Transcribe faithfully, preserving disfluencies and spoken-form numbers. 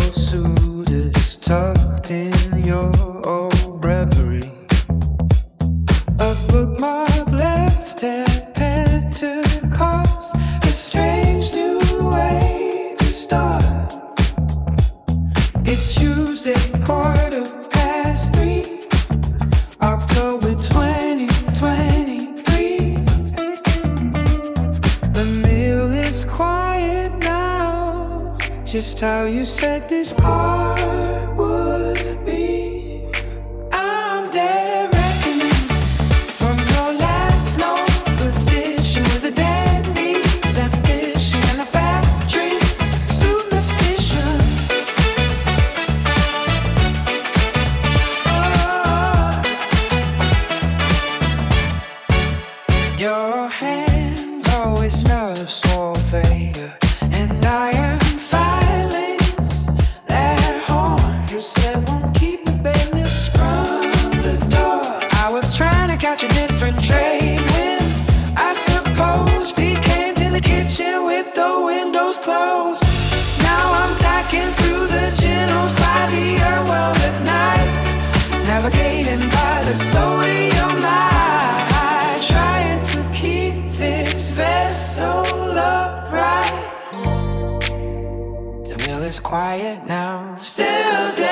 suit is tucked in your old breviary. A bookmark left at Pentecost, a strange new way to start. It's Tuesday, quarter past three, October twenty twenty-three. The meal is quiet now, just how you said this part would be. I'm dead reckoning from your last known position with a dead knees, ambition, and a factory superstition. Oh, your hands always smell of sulfate, and I am filings that haunt. You said won't keep the business from the door. I was trying to catch a different trade when I suppose Pete came to the kitchen with the windows closed. Now I'm tacking through the generals by the airwell at night, navigating by the sodium light, trying to keep this vessel upright. The mill is quiet now, still dead.